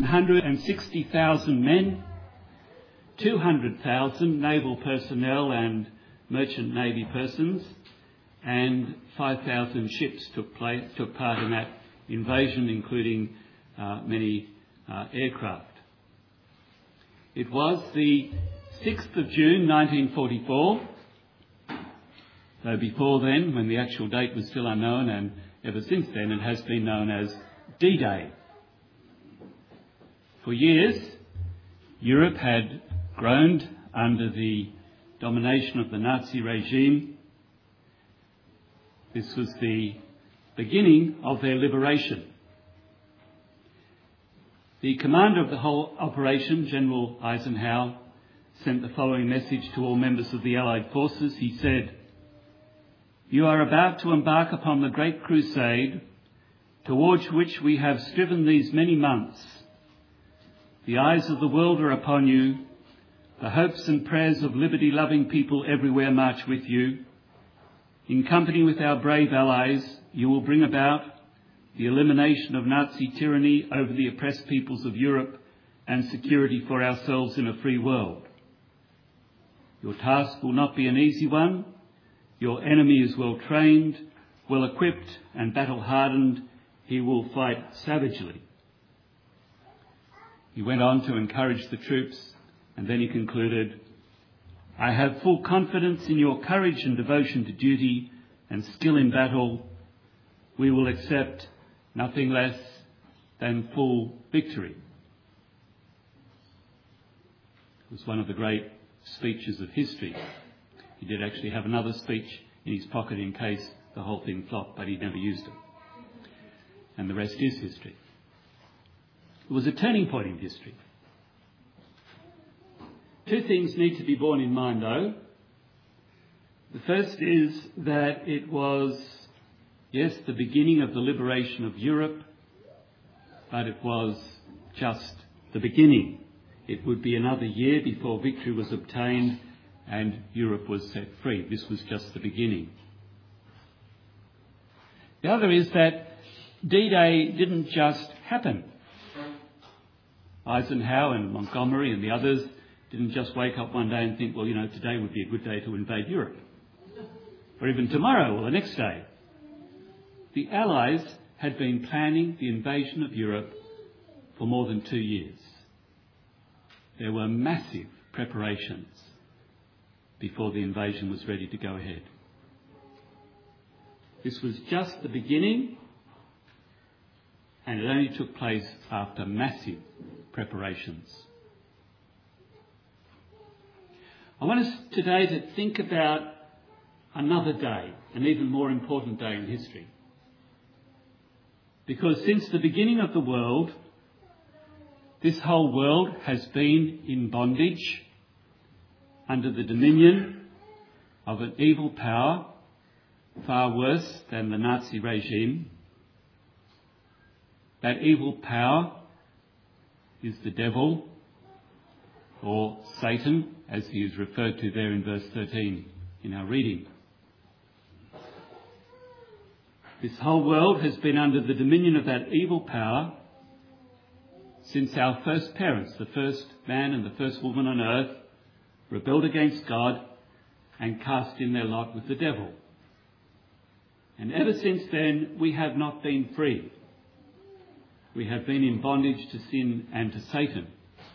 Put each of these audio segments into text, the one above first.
160,000 men, 200,000 naval personnel and merchant navy persons, and 5,000 ships took part in that invasion, including many aircraft. It was the 6th of June 1944, though before then, when the actual date was still unknown, and ever since then it has been known as D-Day. For years, Europe had groaned under the domination of the Nazi regime. This was the beginning of their liberation. The commander of the whole operation, General Eisenhower, sent the following message to all members of the Allied forces. He said, "You are about to embark upon the great crusade towards which we have striven these many months. The eyes of the world are upon you. The hopes and prayers of liberty-loving people everywhere march with you. In company with our brave allies, you will bring about the elimination of Nazi tyranny over the oppressed peoples of Europe and security for ourselves in a free world. Your task will not be an easy one. Your enemy is well trained, well equipped and battle hardened. He will fight savagely." He went on to encourage the troops, and then he concluded, "I have full confidence in your courage and devotion to duty and skill in battle. We will accept nothing less than full victory." It was one of the great speeches of history. He did actually have another speech in his pocket in case the whole thing flopped, but he never used it. And the rest is history. It was a turning point in history. Two things need to be borne in mind, though. The first is that it was, yes, the beginning of the liberation of Europe, but it was just the beginning. It would be another year before victory was obtained and Europe was set free. This was just the beginning. The other is that D-Day didn't just happen. Eisenhower and Montgomery and the others didn't just wake up one day and think, well, today would be a good day to invade Europe. Or even tomorrow or the next day. The Allies had been planning the invasion of Europe for more than 2 years. There were massive preparations before the invasion was ready to go ahead. This was just the beginning, and it only took place after massive preparations. I want us today to think about another day, an even more important day in history. Because since the beginning of the world, this whole world has been in bondage under the dominion of an evil power far worse than the Nazi regime. That evil power is the devil, or Satan, as he is referred to there in verse 13 in our reading. This whole world has been under the dominion of that evil power since our first parents, the first man and the first woman on earth, rebelled against God and cast in their lot with the devil. And ever since then, we have not been free. We have been in bondage to sin and to Satan.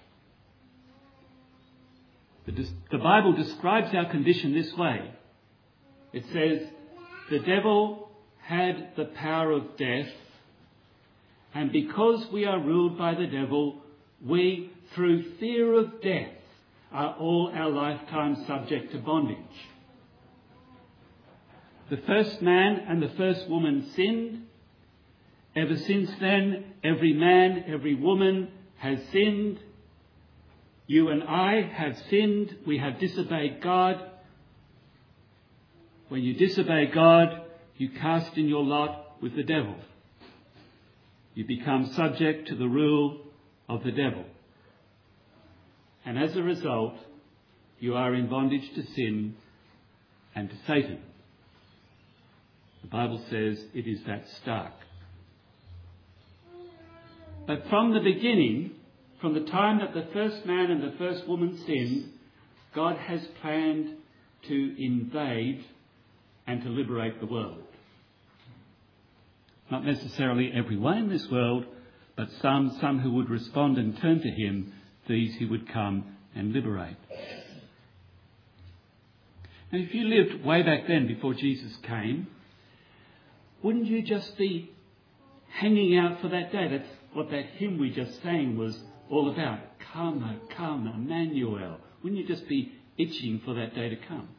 The Bible describes our condition this way. It says, the devil had the power of death, and because we are ruled by the devil, we, through fear of death, are all our lifetime subject to bondage. The first man and the first woman sinned. Ever since then, every man, every woman has sinned. You and I have sinned. We have disobeyed God. When you disobey God, you cast in your lot with the devil. You become subject to the rule of the devil. And as a result, you are in bondage to sin and to Satan. The Bible says it is that stark. But from the beginning, from the time that the first man and the first woman sinned, God has planned to invade and to liberate the world. Not necessarily everyone in this world, but some who would respond and turn to him, these he would come and liberate. And if you lived way back then before Jesus came, wouldn't you just be hanging out for that day? That's what that hymn we just sang was all about. Come, come, Emmanuel. Wouldn't you just be itching for that day to come?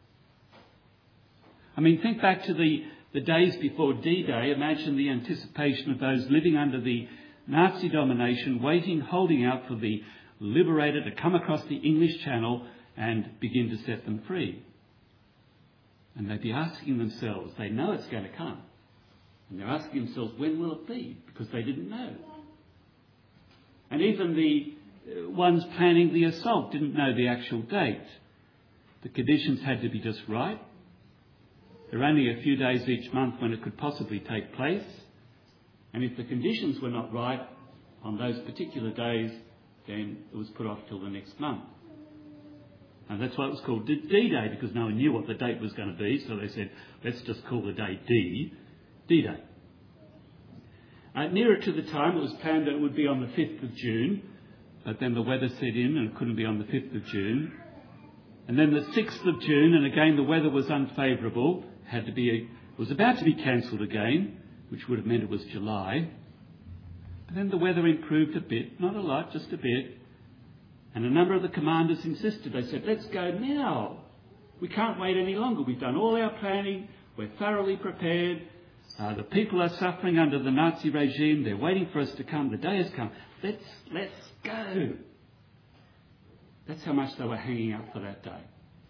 I mean, think back to the days before D-Day. Imagine the anticipation of those living under the Nazi domination, waiting, holding out for the liberator to come across the English Channel and begin to set them free. And they'd be asking themselves, they know it's going to come, and they're asking themselves, when will it be? Because they didn't know. And even the ones planning the assault didn't know the actual date. The conditions had to be just right. There were only a few days each month when it could possibly take place. And if the conditions were not right on those particular days, then it was put off till the next month. And that's why it was called D-Day, because no one knew what the date was going to be. So they said, let's just call the day D-Day. Nearer to the time, it was planned that it would be on the 5th of June. But then the weather set in and it couldn't be on the 5th of June. And then the 6th of June, and again the weather was unfavourable. It was about to be cancelled again, which would have meant it was July. But then the weather improved a bit, not a lot, just a bit. And a number of the commanders insisted. They said, let's go now. We can't wait any longer. We've done all our planning. We're thoroughly prepared. The people are suffering under the Nazi regime. They're waiting for us to come. The day has come. Let's go. That's how much they were hanging out for that day.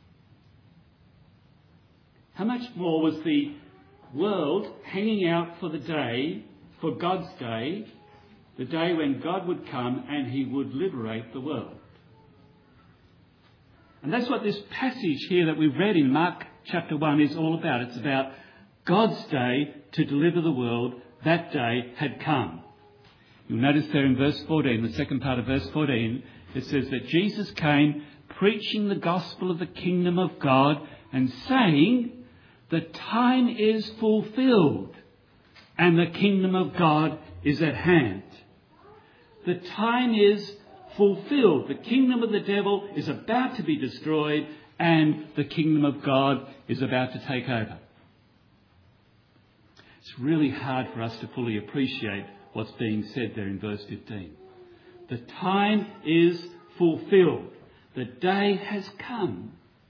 How much more was the world hanging out for the day, for God's day, the day when God would come and he would liberate the world. And that's what this passage here that we've read in Mark chapter 1 is all about. It's about God's day to deliver the world. That day had come. You'll notice there in verse 14, the second part of verse 14, it says that Jesus came preaching the gospel of the kingdom of God and saying, the time is fulfilled and the kingdom of God is at hand. The time is fulfilled. The kingdom of the devil is about to be destroyed and the kingdom of God is about to take over. It's really hard for us to fully appreciate what's being said there in verse 15. The time is fulfilled. The day has come.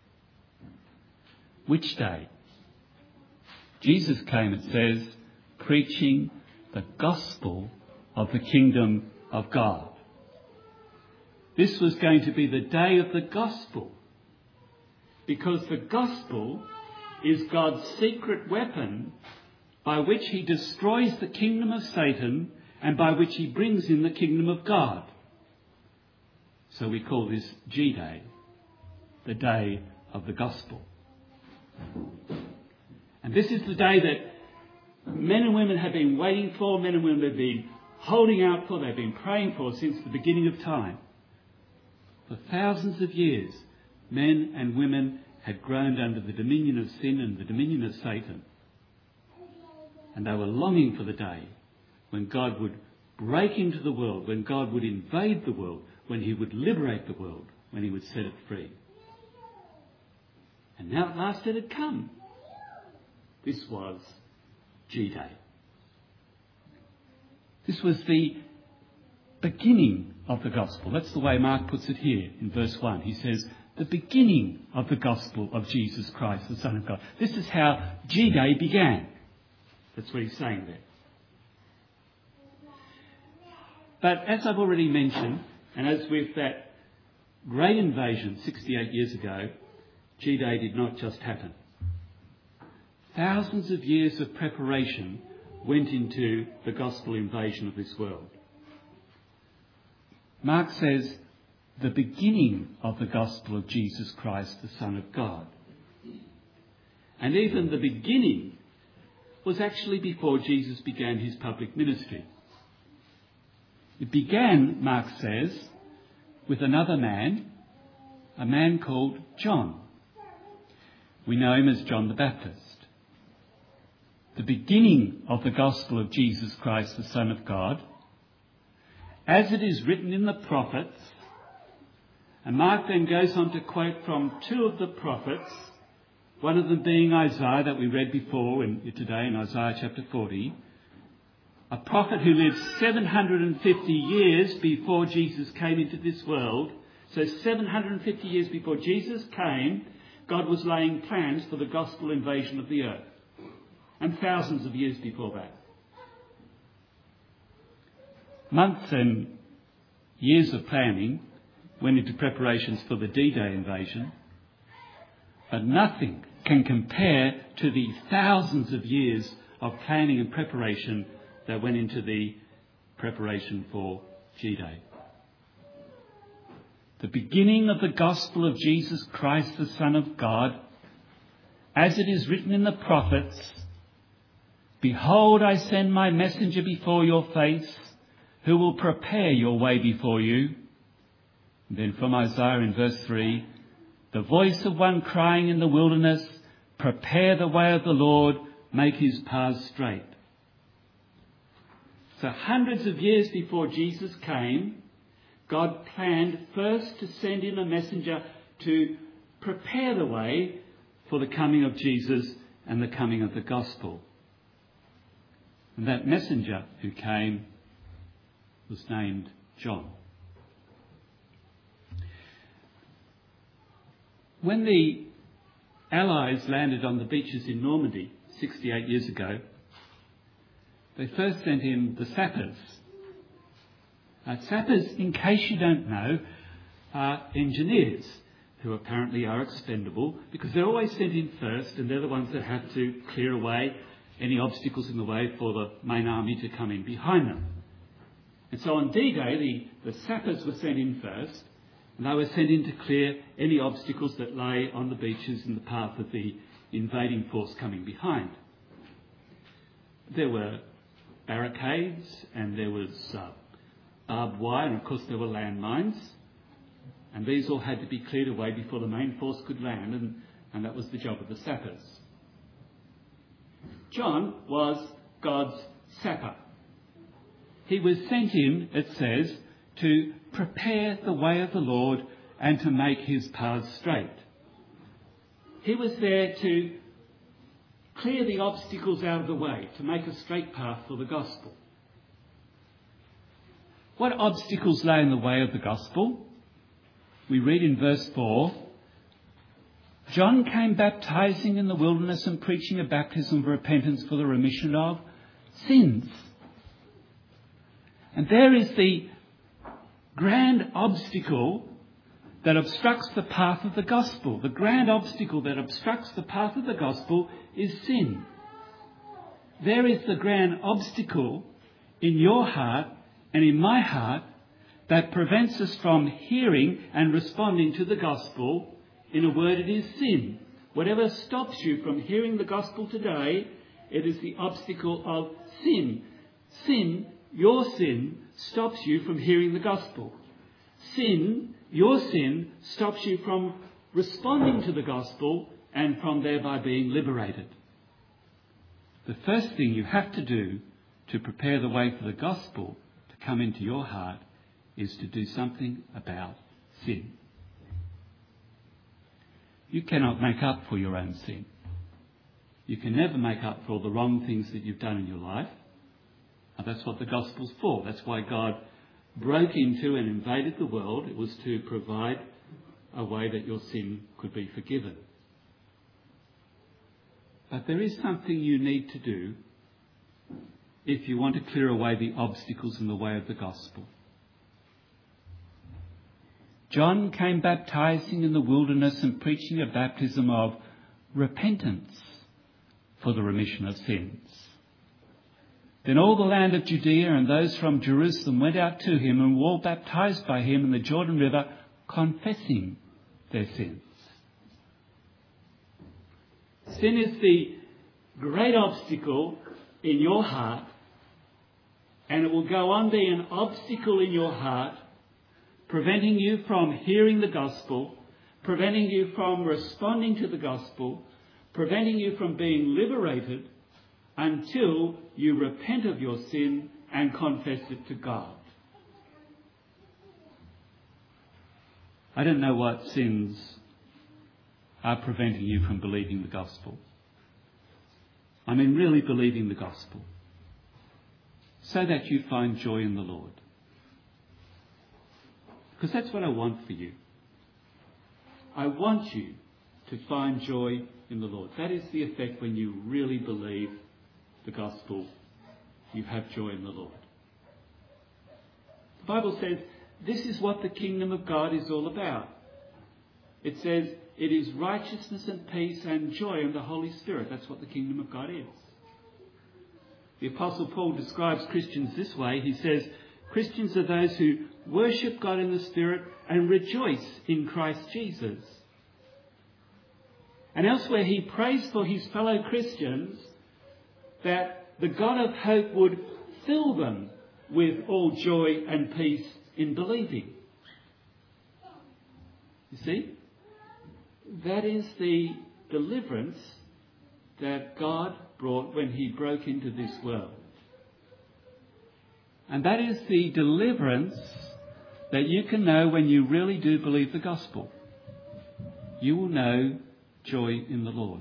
Which day? Jesus came, it says, preaching the gospel of the kingdom of God. This was going to be the day of the gospel, because the gospel is God's secret weapon by which he destroys the kingdom of Satan and by which he brings in the kingdom of God. So we call this G-Day, the day of the gospel. And this is the day that men and women have been waiting for, men and women have been holding out for, they've been praying for since the beginning of time. For thousands of years, men and women had groaned under the dominion of sin and the dominion of Satan. And they were longing for the day when God would break into the world, when God would invade the world, when he would liberate the world, when he would set it free. And now at last it had come. This was G-Day. This was the beginning of the gospel. That's the way Mark puts it here in verse 1. He says, the beginning of the gospel of Jesus Christ, the Son of God. This is how G-Day began. That's what he's saying there. But as I've already mentioned, and as with that great invasion 68 years ago, G-Day did not just happen. Thousands of years of preparation went into the gospel invasion of this world. Mark says, the beginning of the gospel of Jesus Christ, the Son of God. And even the beginning was actually before Jesus began his public ministry. It began, Mark says, with another man, a man called John. We know him as John the Baptist. The beginning of the gospel of Jesus Christ, the Son of God, as it is written in the prophets. And Mark then goes on to quote from two of the prophets, one of them being Isaiah that we read before today in Isaiah chapter 40, a prophet who lived 750 years before Jesus came into this world. So 750 years before Jesus came, God was laying plans for the gospel invasion of the earth. And thousands of years before that. Months and years of planning went into preparations for the D-Day invasion, but nothing can compare to the thousands of years of planning and preparation that went into the preparation for G-Day. The beginning of the gospel of Jesus Christ, the Son of God, as it is written in the prophets, "Behold, I send my messenger before your face, who will prepare your way before you." And then from Isaiah in verse 3, "The voice of one crying in the wilderness, prepare the way of the Lord, make his paths straight." So hundreds of years before Jesus came, God planned first to send in a messenger to prepare the way for the coming of Jesus and the coming of the gospel. And that messenger who came was named John. When the Allies landed on the beaches in Normandy 68 years ago, they first sent in the sappers. Sappers, in case you don't know, are engineers who apparently are expendable because they're always sent in first, and they're the ones that have to clear away any obstacles in the way for the main army to come in behind them. And so on D-Day, the sappers were sent in first, and they were sent in to clear any obstacles that lay on the beaches in the path of the invading force coming behind. There were barricades, and there was barbed wire, and of course there were landmines, and these all had to be cleared away before the main force could land, and that was the job of the sappers. John was God's sapper. He was sent in, it says, to prepare the way of the Lord and to make his paths straight. He was there to clear the obstacles out of the way, to make a straight path for the gospel. What obstacles lay in the way of the gospel? We read in verse 4, "John came baptizing in the wilderness and preaching a baptism of repentance for the remission of sins." And there is the grand obstacle that obstructs the path of the gospel. The grand obstacle that obstructs the path of the gospel is sin. There is the grand obstacle in your heart and in my heart that prevents us from hearing and responding to the gospel. In a word, it is sin. Whatever stops you from hearing the gospel today, it is the obstacle of sin. Sin, your sin, stops you from hearing the gospel. Sin, your sin, stops you from responding to the gospel and from thereby being liberated. The first thing you have to do to prepare the way for the gospel to come into your heart is to do something about sin. You cannot make up for your own sin. You can never make up for all the wrong things that you've done in your life. And that's what the gospel's for. That's why God broke into and invaded the world. It was to provide a way that your sin could be forgiven. But there is something you need to do if you want to clear away the obstacles in the way of the gospel. John came baptizing in the wilderness and preaching a baptism of repentance for the remission of sins. Then all the land of Judea and those from Jerusalem went out to him and were all baptized by him in the Jordan River, confessing their sins. Sin is the great obstacle in your heart and it will go on being an obstacle in your heart, preventing you from hearing the gospel, preventing you from responding to the gospel, preventing you from being liberated until you repent of your sin and confess it to God. I don't know what sins are preventing you from believing the gospel. I mean really believing the gospel, so that you find joy in the Lord. Because that's what I want for you. I want you to find joy in the Lord. That is the effect when you really believe the gospel. You have joy in the Lord. The Bible says this is what the kingdom of God is all about. It says it is righteousness and peace and joy in the Holy Spirit. That's what the kingdom of God is. The Apostle Paul describes Christians this way. He says, Christians are those who worship God in the Spirit and rejoice in Christ Jesus. And elsewhere he prays for his fellow Christians that the God of hope would fill them with all joy and peace in believing. You see? That is the deliverance that God brought when he broke into this world. And that is the deliverance that you can know when you really do believe the gospel. You will know joy in the Lord.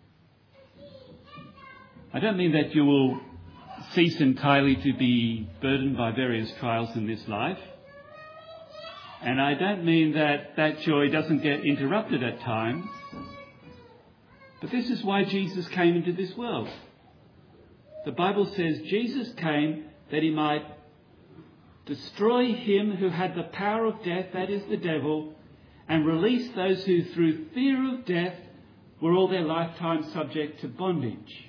I don't mean that you will cease entirely to be burdened by various trials in this life. And I don't mean that that joy doesn't get interrupted at times. But this is why Jesus came into this world. The Bible says Jesus came that he might destroy him who had the power of death, that is the devil, and release those who through fear of death were all their lifetime subject to bondage.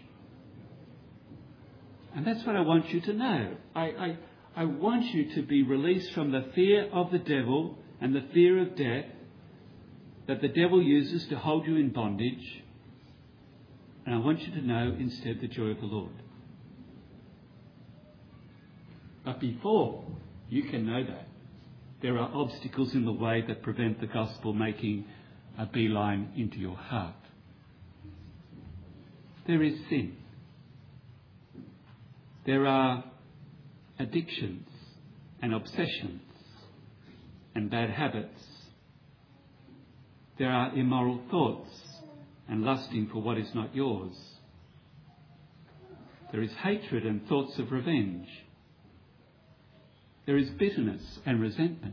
And that's what I want you to know. I want you to be released from the fear of the devil and the fear of death that the devil uses to hold you in bondage. And I want you to know instead the joy of the Lord. But before you can know that, there are obstacles in the way that prevent the gospel making a beeline into your heart. There is sin. There are addictions and obsessions and bad habits. There are immoral thoughts and lusting for what is not yours. There is hatred and thoughts of revenge. There is bitterness and resentment.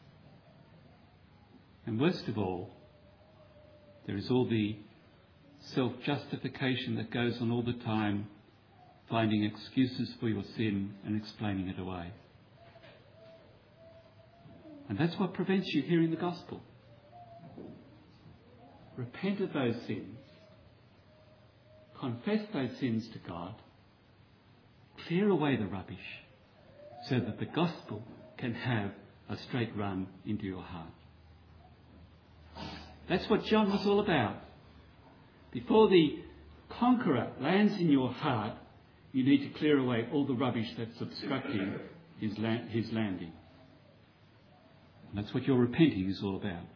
And worst of all, there is all the self-justification that goes on all the time, finding excuses for your sin and explaining it away. And that's what prevents you hearing the gospel. Repent of those sins. Confess those sins to God. Clear away the rubbish so that the gospel can have a straight run into your heart. That's what John was all about. Before the conqueror lands in your heart, you need to clear away all the rubbish that's obstructing his landing. And that's what your repenting is all about.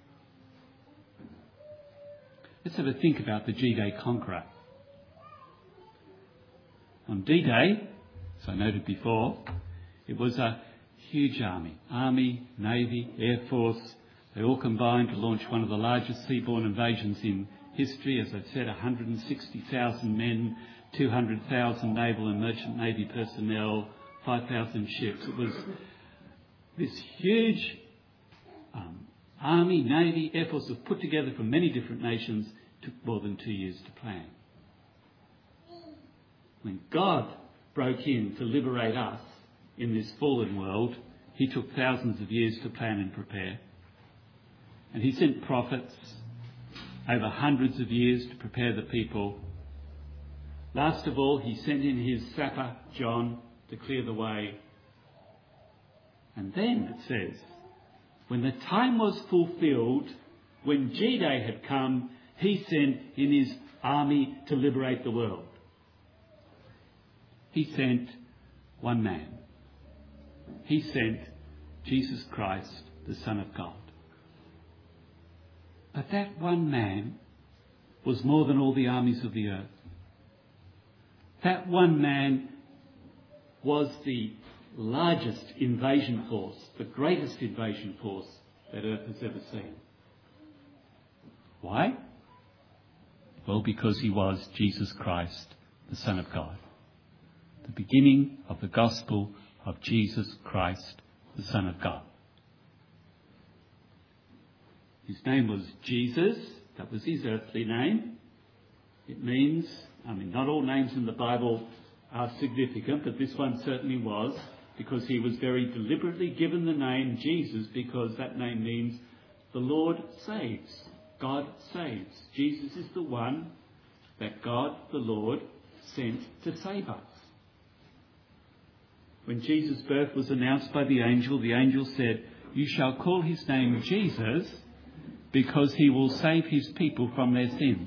Let's have a think about the D-Day conqueror. On D-Day, as I noted before, it was a huge army, navy, air force. They all combined to launch one of the largest seaborne invasions in history. As I said, 160,000 men, 200,000 naval and merchant navy personnel, 5,000 ships. It was this huge army, navy, air force was put together from many different nations. Took more than 2 years to plan. When God broke in to liberate us in this fallen world, he took thousands of years to plan and prepare. And he sent prophets over hundreds of years to prepare the people. Last of all, he sent in his sapper, John, to clear the way. And then, it says, when the time was fulfilled, when G-Day had come, he sent in his army to liberate the world. He sent one man, he sent Jesus Christ, the Son of God. But that one man was more than all the armies of the earth. That one man was the largest invasion force, the greatest invasion force that earth has ever seen. Why? Well, because he was Jesus Christ, the Son of God. The beginning of the gospel of Jesus Christ, the Son of God. His name was Jesus. That was his earthly name. It means, not all names in the Bible are significant, but this one certainly was, because he was very deliberately given the name Jesus, because that name means the Lord saves. God saves. Jesus is the one that God, the Lord, sent to save us. When Jesus' birth was announced by the angel said, "You shall call his name Jesus, because he will save his people from their sins."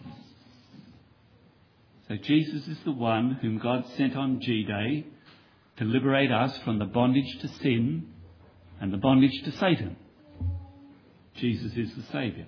So Jesus is the one whom God sent on G-Day to liberate us from the bondage to sin and the bondage to Satan. Jesus is the Saviour.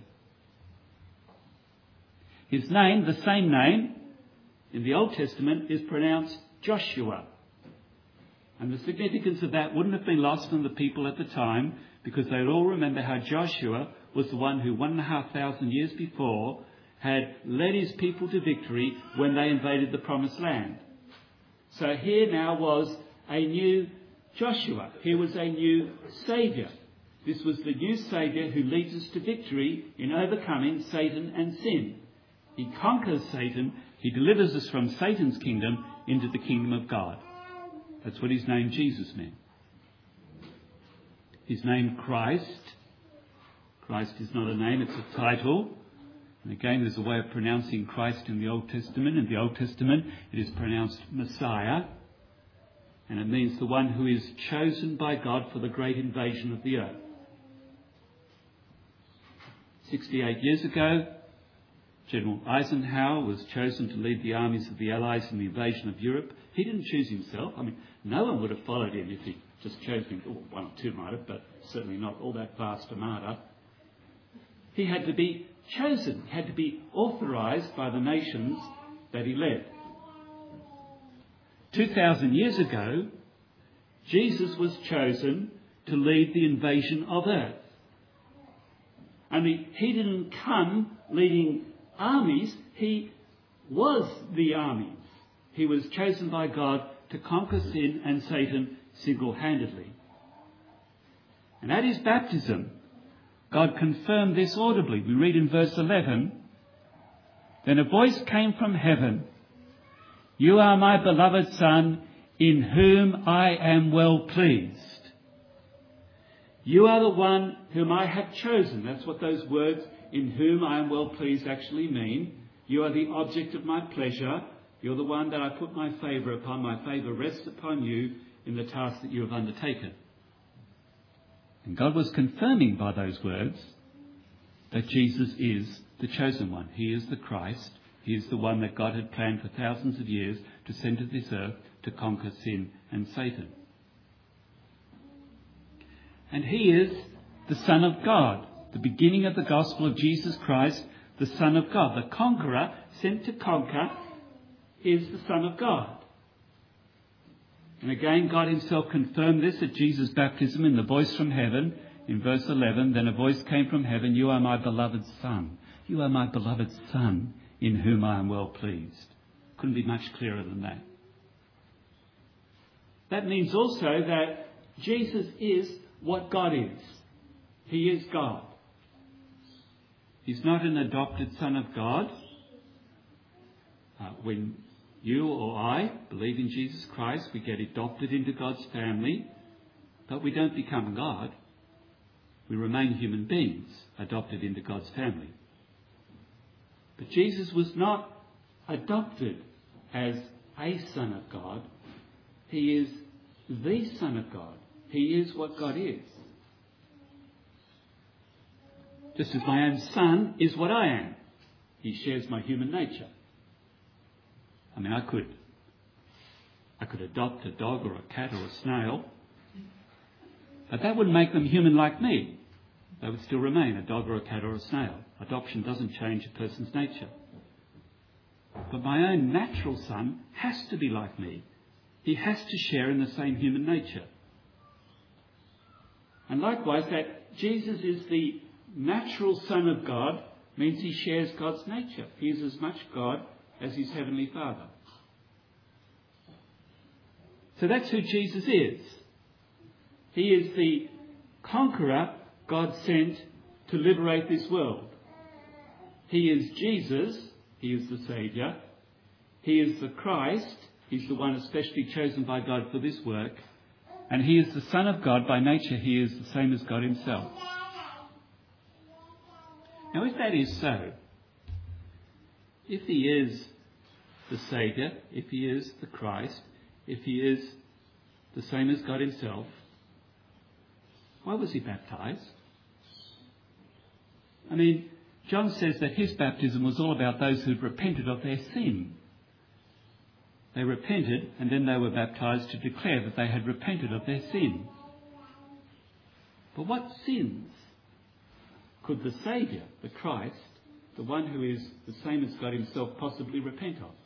His name, the same name, in the Old Testament is pronounced Joshua. And the significance of that wouldn't have been lost on the people at the time, because they'd all remember how Joshua was the one who 1,500 years before had led his people to victory when they invaded the Promised Land. So here now was a new Joshua. Here was a new Saviour. This was the new Saviour who leads us to victory in overcoming Satan and sin. He conquers Satan. He delivers us from Satan's kingdom into the kingdom of God. That's what his name Jesus meant. His name Christ. Christ is not a name, it's a title. And again, there's a way of pronouncing Christ in the Old Testament. In the Old Testament, it is pronounced Messiah. And it means the one who is chosen by God for the great invasion of the earth. 68 years ago, General Eisenhower was chosen to lead the armies of the Allies in the invasion of Europe. He didn't choose himself. No one would have followed him if he just chose him. One or two might have, but certainly not all that vast armada. He had to be chosen. He had to be authorised by the nations that he led. 2,000 years ago, Jesus was chosen to lead the invasion of earth. Only he didn't come leading armies, he was the armies. He was chosen by God to conquer sin and Satan single-handedly. And at his baptism, God confirmed this audibly. We read in verse 11, "Then a voice came from heaven, 'You are my beloved Son, in whom I am well pleased.'" You are the one whom I have chosen. That's what those words, "in whom I am well pleased," actually mean. You are the object of my pleasure. You're the one that I put my favour upon. My favour rests upon you in the task that you have undertaken. And God was confirming by those words that Jesus is the chosen one. He is the Christ. He is the one that God had planned for thousands of years to send to this earth to conquer sin and Satan. And he is the Son of God. The beginning of the gospel of Jesus Christ, the Son of God. The conqueror sent to conquer is the Son of God. And again, God himself confirmed this at Jesus' baptism in the voice from heaven. In verse 11, "Then a voice came from heaven, 'You are my beloved Son. You are my beloved Son, in whom I am well pleased.'" Couldn't be much clearer than that. That means also that Jesus is what God is. He is God. He's not an adopted Son of God. When you or I believe in Jesus Christ, we get adopted into God's family, but we don't become God. We remain human beings adopted into God's family. But Jesus was not adopted as a Son of God. He is the Son of God. He is what God is. Just as my own son is what I am. He shares my human nature. I could adopt a dog or a cat or a snail, But that wouldn't make them human like me. They would still remain a dog or a cat or a snail. Adoption doesn't change a person's nature. But my own natural son has to be like me. He has to share in the same human nature. And likewise, that Jesus is the natural Son of God means he shares God's nature. He is as much God as his heavenly Father. So that's who Jesus is. He is the conqueror God sent to liberate this world. He is Jesus. He is the Saviour. He is the Christ. He's the one especially chosen by God for this work. And he is the Son of God. By nature, he is the same as God himself. Now, if that is so, if he is the Saviour, if he is the Christ, if he is the same as God himself, why was he baptised? I mean, John says that his baptism was all about those who'd repented of their sin. They repented and then they were baptised to declare that they had repented of their sin. But what sins could the Saviour, the Christ, the one who is the same as God himself, possibly repent of?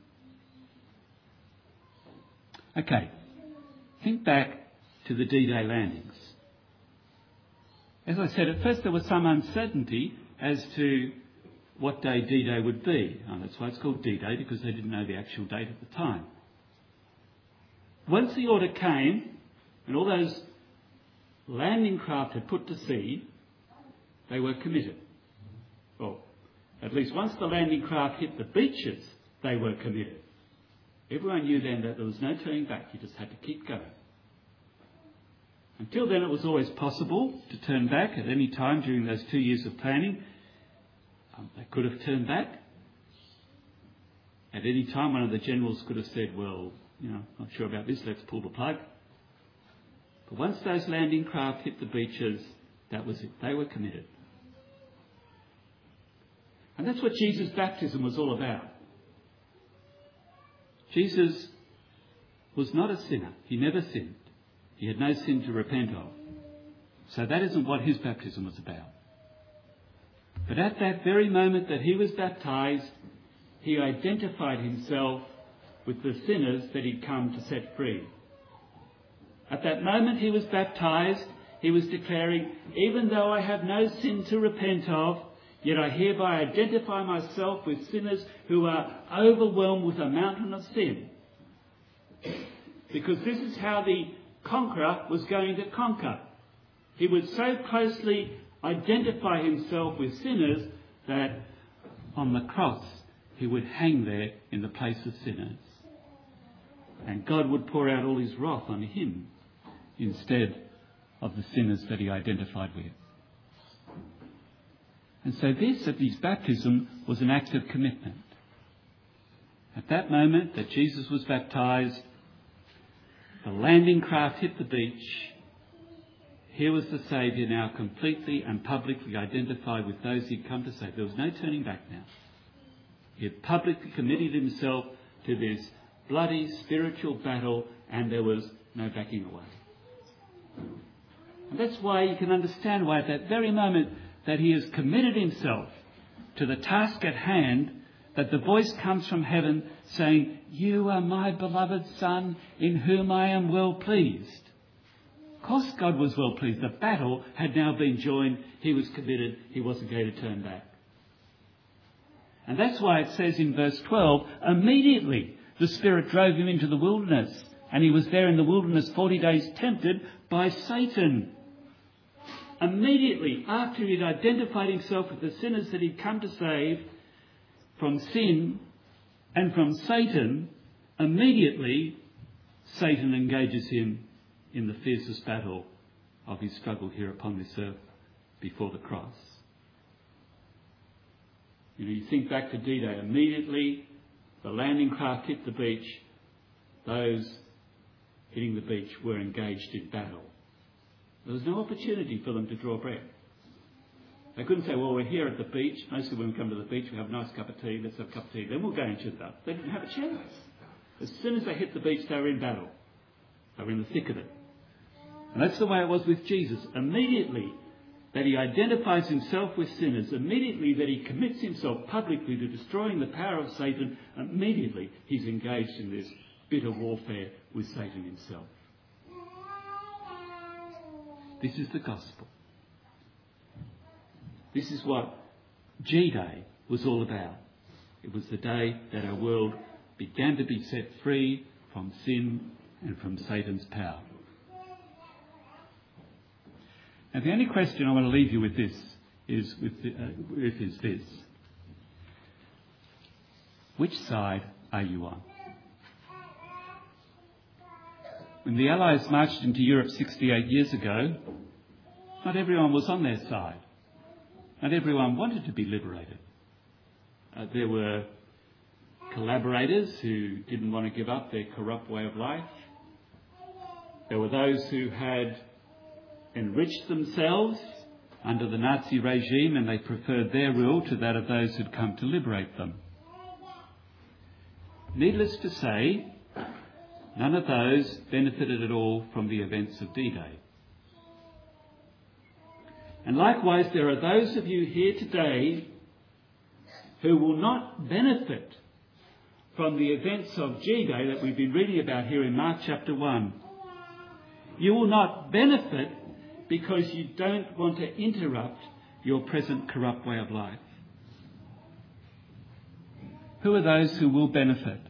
Okay, think back to the D-Day landings. As I said, at first there was some uncertainty as to what day D-Day would be. Oh, that's why it's called D-Day, because they didn't know the actual date at the time. Once the order came and all those landing craft had put to sea, they were committed. Well, at least once the landing craft hit the beaches, they were committed. Everyone knew then that there was no turning back. You just had to keep going. Until then, it was always possible to turn back at any time during those 2 years of planning. They could have turned back. At any time, one of the generals could have said, well, not sure about this, let's pull the plug. But once those landing craft hit the beaches, that was it. They were committed. And that's what Jesus' baptism was all about. Jesus was not a sinner. He never sinned. He had no sin to repent of. So that isn't what his baptism was about. But at that very moment that he was baptised, he identified himself with the sinners that he'd come to set free. At that moment he was baptised, he was declaring, even though I have no sin to repent of, yet I hereby identify myself with sinners who are overwhelmed with a mountain of sin. Because this is how the conqueror was going to conquer. He would so closely identify himself with sinners that on the cross he would hang there in the place of sinners. And God would pour out all his wrath on him instead of the sinners that he identified with. And so this, at his baptism, was an act of commitment. At that moment that Jesus was baptised, the landing craft hit the beach. Here was the Saviour now completely and publicly identified with those he'd come to save. There was no turning back now. He had publicly committed himself to this bloody spiritual battle, and there was no backing away. And that's why you can understand why at that very moment that he has committed himself to the task at hand, that the voice comes from heaven saying, "You are my beloved Son, in whom I am well pleased." Of course God was well pleased. The battle had now been joined. He was committed. He wasn't going to turn back. And that's why it says in verse 12, immediately the Spirit drove him into the wilderness, and he was there in the wilderness 40 days tempted by Satan. Immediately after he'd identified himself with the sinners that he'd come to save from sin and from Satan, immediately Satan engages him in the fiercest battle of his struggle here upon this earth before the cross. You think back to D-Day. Immediately the landing craft hit the beach. Those hitting the beach were engaged in battle. There was no opportunity for them to draw breath. They couldn't say, well, we're here at the beach. Mostly when we come to the beach, we have a nice cup of tea. Let's have a cup of tea. Then we'll go and chat up. They didn't have a chance. As soon as they hit the beach, they were in battle. They were in the thick of it. And that's the way it was with Jesus. Immediately that he identifies himself with sinners, immediately that he commits himself publicly to destroying the power of Satan, immediately he's engaged in this bitter warfare with Satan himself. This is the gospel. This is what G-Day was all about. It was the day that our world began to be set free from sin and from Satan's power. Now, the only question I want to leave you with is this. Which side are you on? When the Allies marched into Europe 68 years ago, not everyone was on their side. Not everyone wanted to be liberated. There were collaborators who didn't want to give up their corrupt way of life. There were those who had enriched themselves under the Nazi regime and they preferred their rule to that of those who'd come to liberate them. Needless to say, none of those benefited at all from the events of D-Day. And likewise, there are those of you here today who will not benefit from the events of G-Day that we've been reading about here in Mark chapter 1. You will not benefit because you don't want to interrupt your present corrupt way of life. Who are those who will benefit?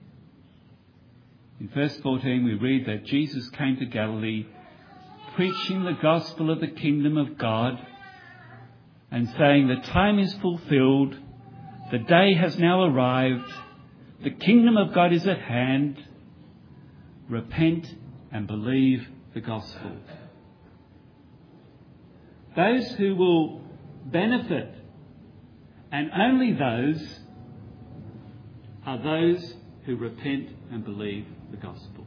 In verse 14 we read that Jesus came to Galilee preaching the gospel of the kingdom of God and saying, the time is fulfilled, the day has now arrived, the kingdom of God is at hand, repent and believe the gospel. Those who will benefit, and only those, are those who repent and believe the gospel.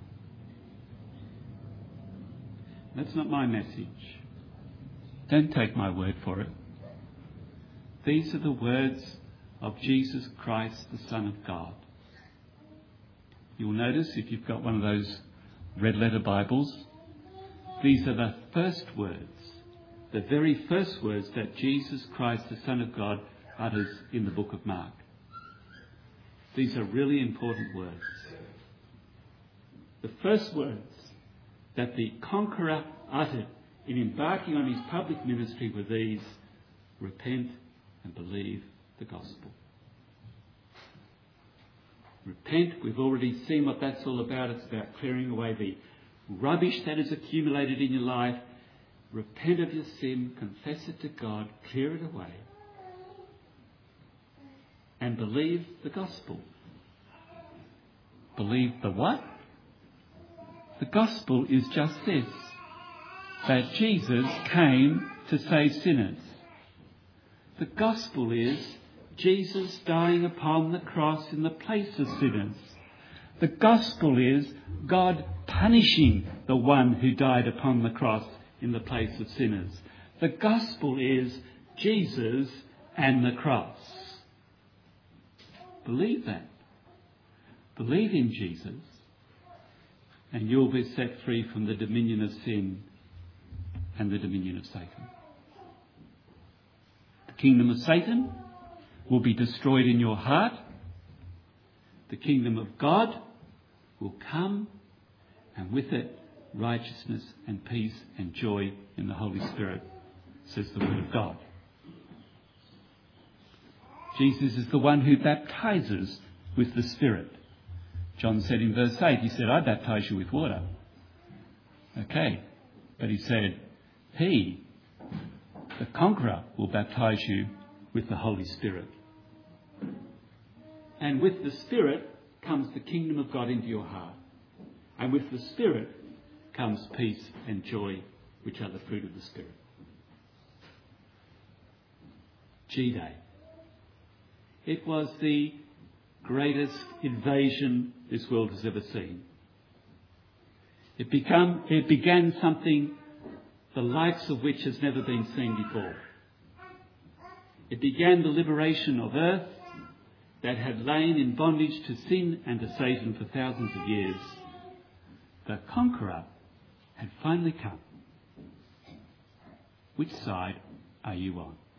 That's not my message. Don't take my word for it. These are the words of Jesus Christ, the Son of God. You'll notice, if you've got one of those red letter Bibles, these are the first words, the very first words that Jesus Christ, the Son of God, utters in the book of Mark. These are really important words. The first words that the conqueror uttered in embarking on his public ministry were these: repent and believe the gospel. Repent, we've already seen what that's all about. It's about clearing away the rubbish that is accumulated in your life. Repent of your sin, confess it to God, clear it away, and believe the gospel. Believe the what? The gospel is just this, that Jesus came to save sinners. The gospel is Jesus dying upon the cross in the place of sinners. The gospel is God punishing the one who died upon the cross in the place of sinners. The gospel is Jesus and the cross. Believe that. Believe in Jesus, and you'll be set free from the dominion of sin and the dominion of Satan. The kingdom of Satan will be destroyed in your heart. The kingdom of God will come, and with it righteousness and peace and joy in the Holy Spirit, says the Word of God. Jesus is the one who baptizes with the Spirit. John said in verse 8, he said, I baptize you with water. Okay, but he said, he, the conqueror, will baptize you with the Holy Spirit. And with the Spirit comes the kingdom of God into your heart. And with the Spirit comes peace and joy, which are the fruit of the Spirit. G-Day. It was the greatest invasion this world has ever seen. It began something the likes of which has never been seen before. It began the liberation of earth that had lain in bondage to sin and to Satan for thousands of years. The conqueror had finally come. Which side are you on?